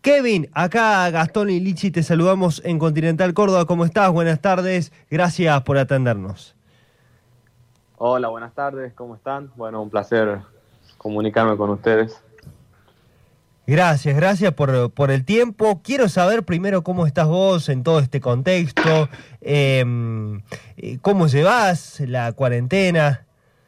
Kevin, acá Gastón y Lichi te saludamos en Continental Córdoba. ¿Cómo estás? Buenas tardes. Gracias por atendernos. Hola, buenas tardes, ¿cómo están? Bueno, un placer comunicarme con ustedes. Gracias por el tiempo. Quiero saber primero cómo estás vos en todo este contexto, cómo llevas la cuarentena.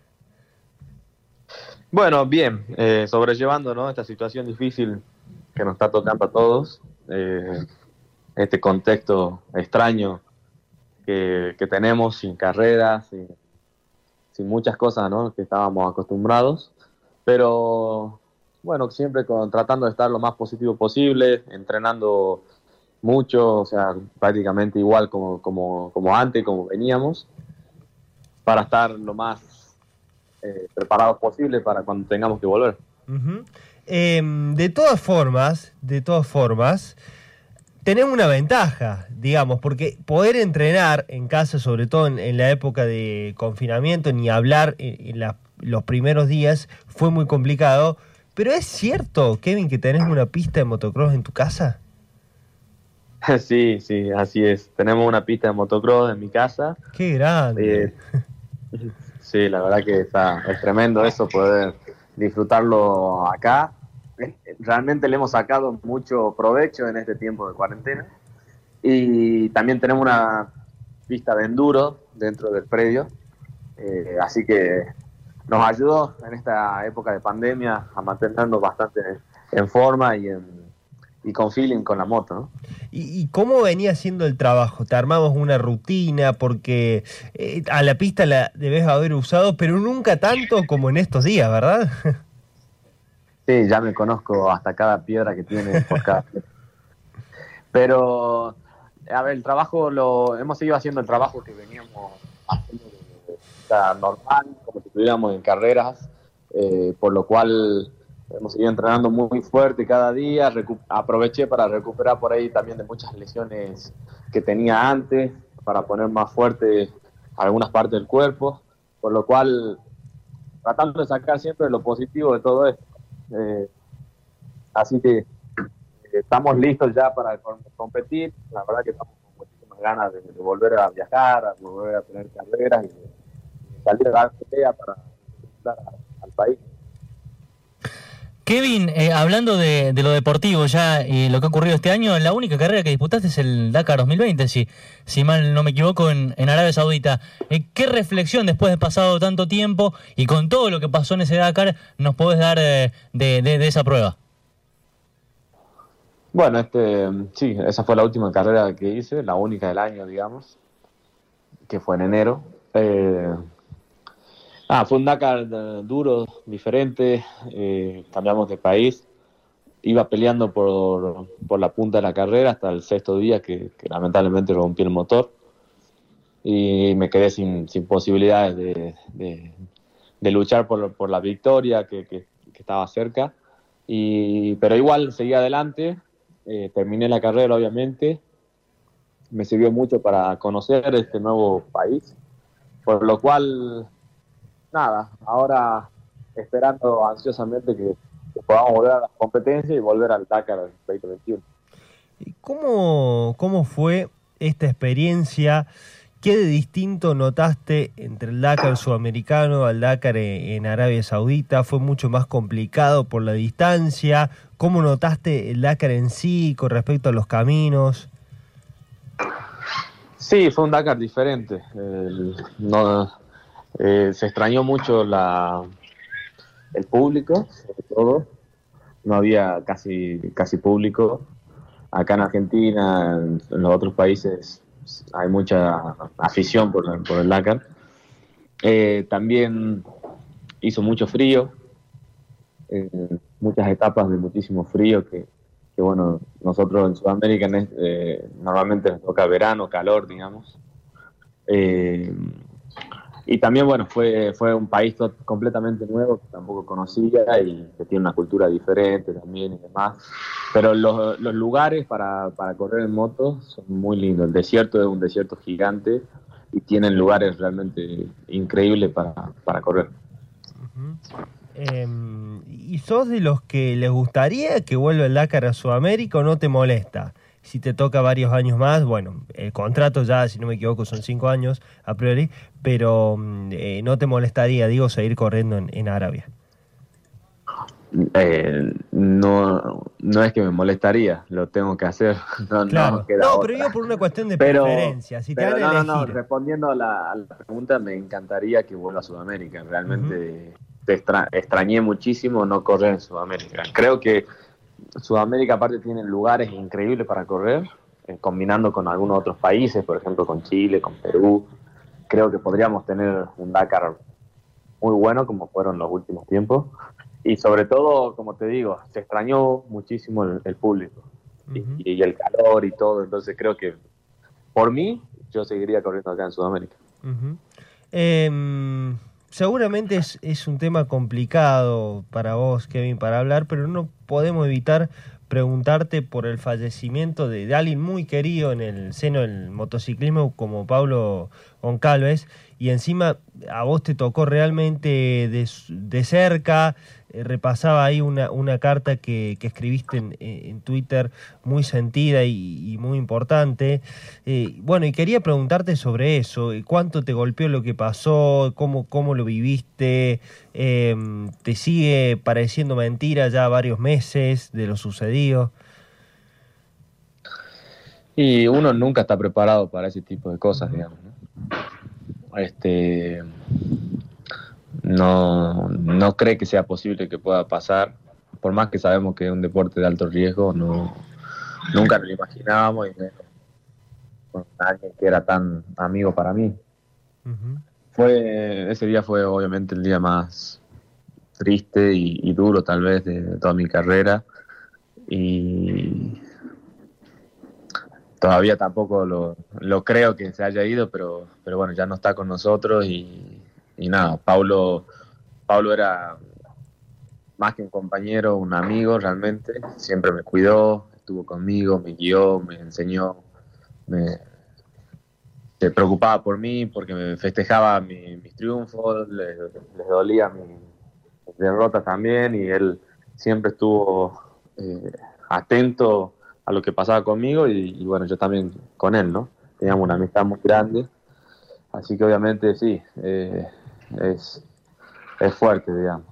Bueno, bien, sobrellevando, ¿no?, esta situación difícil que nos está tocando a todos, este contexto extraño que tenemos, sin carreras, sin muchas cosas, ¿no?, que estábamos acostumbrados, pero bueno, siempre tratando de estar lo más positivo posible, entrenando mucho, o sea, prácticamente igual como antes, como veníamos, para estar lo más preparados posible para cuando tengamos que volver. Uh-huh. De todas formas, tenemos una ventaja, digamos, porque poder entrenar en casa, sobre todo en la época de confinamiento, ni hablar los primeros días, fue muy complicado. Pero es cierto, Kevin, que tenés una pista de motocross en tu casa. Sí, sí, así es. Tenemos una pista de motocross en mi casa. ¡Qué grande! Eh, sí, la verdad que es tremendo eso, poder disfrutarlo acá. Realmente le hemos sacado mucho provecho en este tiempo de cuarentena. Y también tenemos una pista de enduro dentro del predio. Así que nos ayudó en esta época de pandemia a mantenernos bastante en forma y con feeling con la moto, ¿no? ¿Y cómo venía haciendo el trabajo? ¿Te armamos una rutina? Porque a la pista la debes haber usado, pero nunca tanto como en estos días, ¿verdad? Sí, ya me conozco hasta cada piedra que tiene por cada piedra. Pero, a ver, hemos seguido haciendo el trabajo que veníamos haciendo normal, como si estuviéramos en carreras, por lo cual hemos seguido entrenando muy fuerte cada día. Aproveché para recuperar por ahí también de muchas lesiones que tenía antes, para poner más fuerte algunas partes del cuerpo, por lo cual tratando de sacar siempre lo positivo de todo esto. Eh, Así que estamos listos ya para competir. La verdad que estamos con muchísimas ganas de volver a viajar, a volver a tener carreras y de salir a dar pelea para representar al país. Kevin, hablando de lo deportivo ya y lo que ha ocurrido este año, la única carrera que disputaste es el Dakar 2020, si mal no me equivoco, en Arabia Saudita. ¿Qué reflexión, después de pasado tanto tiempo y con todo lo que pasó en ese Dakar, nos podés dar de esa prueba? Bueno, sí, esa fue la última carrera que hice, la única del año, digamos, que fue en enero. Fue un Dakar duro, diferente, cambiamos de país. Iba peleando por la punta de la carrera hasta el sexto día que lamentablemente rompí el motor y me quedé sin posibilidades de luchar por la victoria que estaba cerca. Pero igual seguí adelante, terminé la carrera obviamente, me sirvió mucho para conocer este nuevo país, por lo cual, nada, ahora esperando ansiosamente que podamos volver a las competencias y volver al Dakar 2021. ¿Y cómo fue esta experiencia? ¿Qué de distinto notaste entre el Dakar sudamericano al Dakar en Arabia Saudita? ¿Fue mucho más complicado por la distancia? ¿Cómo notaste el Dakar en sí con respecto a los caminos? Sí, fue un Dakar diferente. Se extrañó mucho el público, sobre todo. No había casi público. Acá en Argentina, en los otros países, hay mucha afición por el Dakar. También hizo mucho frío, eh, muchas etapas de muchísimo frío que bueno, nosotros en Sudamérica normalmente nos toca verano, calor, digamos. Eh, y también, bueno, fue un país completamente nuevo que tampoco conocía y que tiene una cultura diferente también y demás. Pero los lugares para correr en moto son muy lindos. El desierto es un desierto gigante y tienen lugares realmente increíbles para correr. Uh-huh. ¿Y sos de los que les gustaría que vuelva el Dakar a Sudamérica o no te molesta? Si te toca varios años más, bueno, el contrato ya, si no me equivoco, son 5 años a priori, pero no te molestaría, digo, seguir corriendo en Arabia. No es que me molestaría, lo tengo que hacer. Claro. No queda No, otra. pero yo por una cuestión de Pero, preferencia. Si te pero van a no, elegir. respondiendo a la pregunta, me encantaría que vuelva a Sudamérica. Realmente extrañé muchísimo no correr en Sudamérica. Creo que Sudamérica aparte tiene lugares increíbles para correr, combinando con algunos otros países, por ejemplo con Chile, con Perú. Creo que podríamos tener un Dakar muy bueno como fueron los últimos tiempos. Y sobre todo, como te digo, se extrañó muchísimo el público y el calor y todo. Entonces creo que por mí yo seguiría corriendo acá en Sudamérica. Seguramente es un tema complicado para vos, Kevin, para hablar, pero no podemos evitar preguntarte por el fallecimiento de alguien muy querido en el seno del motociclismo como Pablo Goncalves, y encima a vos te tocó realmente de cerca. Repasaba ahí una carta que escribiste en Twitter, muy sentida y muy importante. Bueno, y quería preguntarte sobre eso. ¿Cuánto te golpeó lo que pasó? ¿Cómo lo viviste? ¿Te sigue pareciendo mentira ya varios meses de lo sucedido? Y uno nunca está preparado para ese tipo de cosas, digamos, ¿no? No cree que sea posible que pueda pasar, por más que sabemos que es un deporte de alto riesgo, nunca nos lo imaginábamos, y menos con alguien que era tan amigo para mí. Ese día fue obviamente el día más triste y duro tal vez de toda mi carrera, y todavía tampoco lo creo que se haya ido, pero bueno, ya no está con nosotros y nada, Paulo era más que un compañero, un amigo realmente. Siempre me cuidó, estuvo conmigo, me guió, me enseñó, se preocupaba por mí porque me festejaba mis triunfos, les dolía mis derrotas también, y él siempre estuvo atento a lo que pasaba conmigo y bueno, yo también con él, ¿no? Teníamos una amistad muy grande, así que obviamente sí, es fuerte, digamos.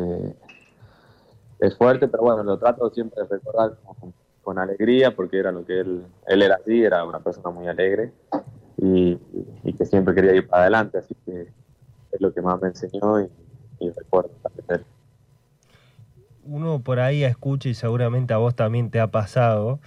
Es fuerte, pero bueno, lo trato siempre de recordar con alegría, porque era lo que él era así, era una persona muy alegre y que siempre quería ir para adelante, así que es lo que más me enseñó y recuerdo también de él. Uno por ahí escucha, y seguramente a vos también te ha pasado,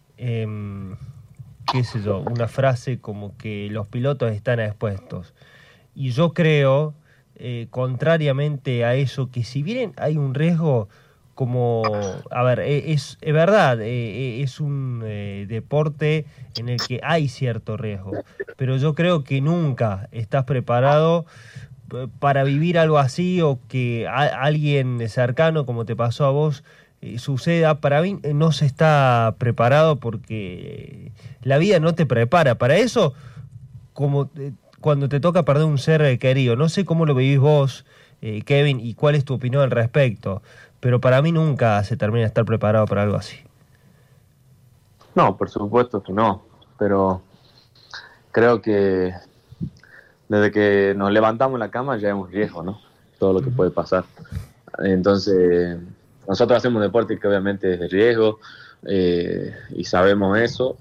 qué sé yo, una frase como que los pilotos están expuestos. Y yo creo, contrariamente a eso, que si bien hay un riesgo como, a ver, es verdad, es un deporte en el que hay cierto riesgo, pero yo creo que nunca estás preparado para vivir algo así, o que alguien cercano, como te pasó a vos, suceda. Para mí no se está preparado, porque la vida no te prepara para eso, como cuando te toca perder un ser querido. No sé cómo lo vivís vos, Kevin, y cuál es tu opinión al respecto, pero para mí nunca se termina de estar preparado para algo así. No, por supuesto que no, pero creo que desde que nos levantamos en la cama ya es un riesgo, ¿no? Todo lo que puede pasar. Entonces, nosotros hacemos un deporte que obviamente es de riesgo, y sabemos eso,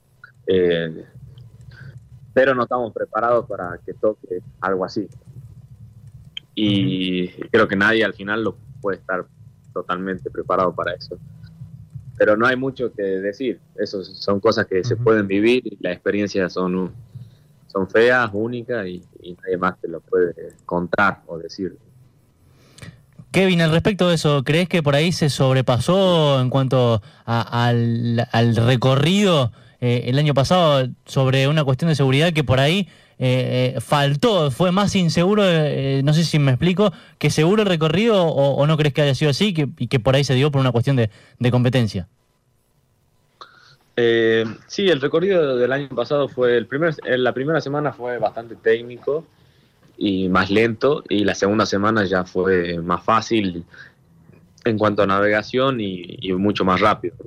pero no estamos preparados para que toque algo así. Y creo que nadie al final lo puede estar totalmente preparado para eso. Pero no hay mucho que decir. Eso son cosas que se pueden vivir, y las experiencias son feas, únicas, y nadie más te lo puede contar o decir. Kevin, al respecto de eso, ¿crees que por ahí se sobrepasó en cuanto al recorrido el año pasado sobre una cuestión de seguridad que por ahí faltó, fue más inseguro, no sé si me explico, que seguro el recorrido, o no crees que haya sido así y que por ahí se dio por una cuestión de competencia? Sí, el recorrido del año pasado fue la primera semana fue bastante técnico, y más lento, y la segunda semana ya fue más fácil en cuanto a navegación y mucho más rápido.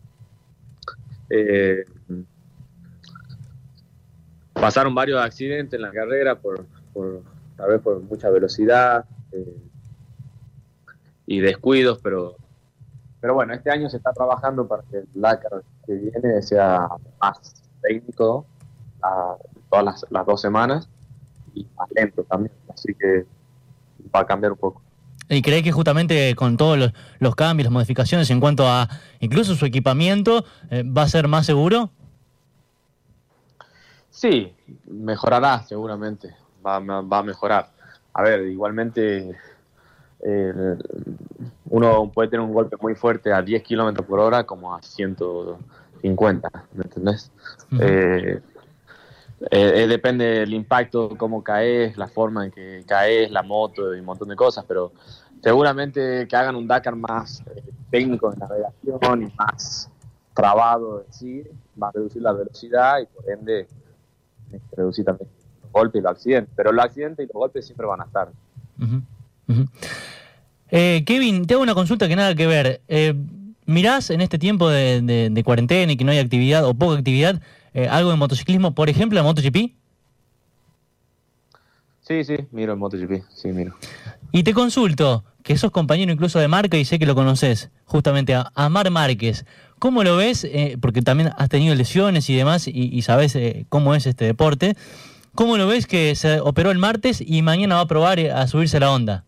Pasaron varios accidentes en la carrera tal vez por mucha velocidad y descuidos, pero bueno, este año se está trabajando para que el Dakar que viene sea más técnico todas las 2 semanas y más lento también, así que va a cambiar un poco. ¿Y crees que justamente con todos los cambios, las modificaciones en cuanto a incluso su equipamiento, va a ser más seguro? Sí, mejorará seguramente, va a mejorar. A ver, igualmente uno puede tener un golpe muy fuerte a 10 kilómetros por hora como a 150, ¿me entendés? Uh-huh. Depende del impacto, cómo caes, la forma en que caes, la moto y un montón de cosas, pero seguramente que hagan un Dakar más técnico de navegación y más trabado en sí, va a reducir la velocidad y por ende reducir también los golpes y los accidentes, pero los accidentes y los golpes siempre van a estar. Uh-huh. Uh-huh. Kevin, te hago una consulta que nada que ver. ¿Mirás en este tiempo de cuarentena y que no hay actividad o poca actividad, algo de motociclismo, por ejemplo, la MotoGP? Sí, miro el MotoGP, sí, miro. Y te consulto, que sos compañero incluso de marca y sé que lo conoces, justamente a Marc Márquez. ¿Cómo lo ves? Porque también has tenido lesiones y demás y sabes cómo es este deporte. ¿Cómo lo ves que se operó el martes y mañana va a probar a subirse a la Honda?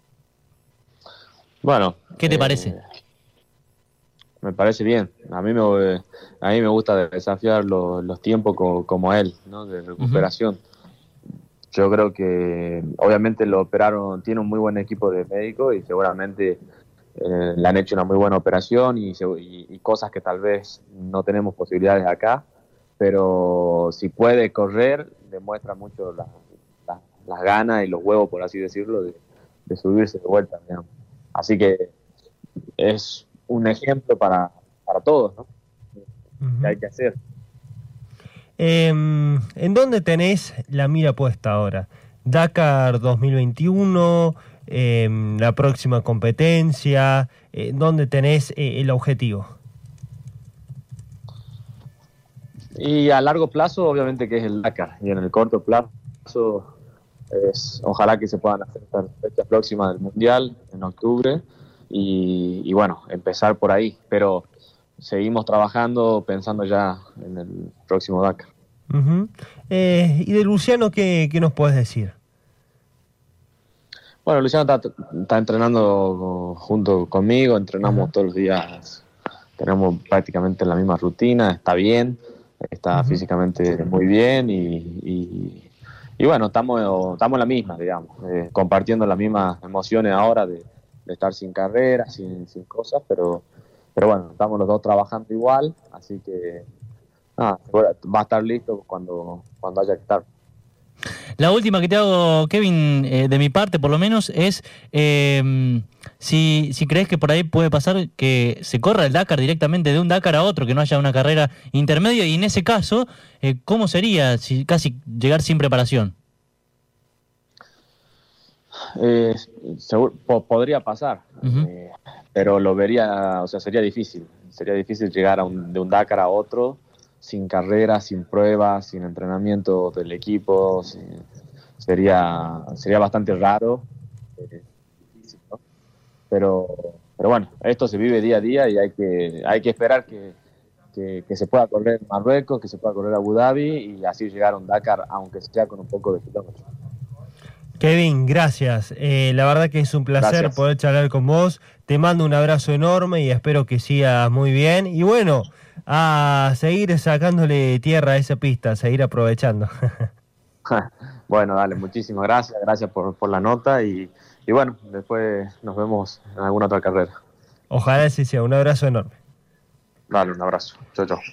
Bueno. ¿Qué te parece? Me parece bien. A mí me gusta desafiar los tiempos como él, ¿no? De recuperación. Uh-huh. Yo creo que obviamente lo operaron, tiene un muy buen equipo de médicos y seguramente le han hecho una muy buena operación y cosas que tal vez no tenemos posibilidades acá, pero si puede correr, demuestra mucho las ganas y los huevos, por así decirlo, de subirse de vuelta, digamos. Así que es un ejemplo para todos, ¿no? Uh-huh. Que hay que hacer. ¿En dónde tenés la mira puesta ahora? Dakar 2021, la próxima competencia, ¿dónde tenés el objetivo? Y a largo plazo, obviamente que es el Dakar, y en el corto plazo ojalá que se puedan hacer estas fechas próximas del Mundial en octubre y bueno, empezar por ahí, pero seguimos trabajando pensando ya en el próximo Dakar. Uh-huh. ¿Y de Luciano qué nos puedes decir? Bueno, Luciano está entrenando junto conmigo, entrenamos uh-huh. todos los días, tenemos prácticamente la misma rutina, está bien, está uh-huh. físicamente muy bien y bueno, estamos en la misma, digamos, compartiendo las mismas emociones ahora de estar sin carrera, sin cosas, pero bueno, estamos los dos trabajando igual, así que va a estar listo cuando haya que estar. La última que te hago, Kevin, de mi parte por lo menos, es si crees que por ahí puede pasar que se corra el Dakar directamente de un Dakar a otro, que no haya una carrera intermedia, y en ese caso, ¿cómo sería si casi llegar sin preparación? Podría pasar, uh-huh. Pero lo vería, o sea, sería difícil llegar de un Dakar a otro sin carrera, sin pruebas, sin entrenamiento del equipo, sería bastante raro, difícil, ¿no? Pero bueno, esto se vive día a día y hay que esperar que se pueda correr en Marruecos, que se pueda correr a Abu Dhabi y así llegar a un Dakar, aunque sea con un poco de kilómetros. Kevin, gracias. La verdad que es un placer poder charlar con vos. Te mando un abrazo enorme y espero que sigas muy bien. Y bueno, a seguir sacándole tierra a esa pista, a seguir aprovechando. Bueno, dale, muchísimas gracias. Gracias por la nota y bueno, después nos vemos en alguna otra carrera. Ojalá sí sea. Un abrazo enorme. Dale, un abrazo. Chau, chau.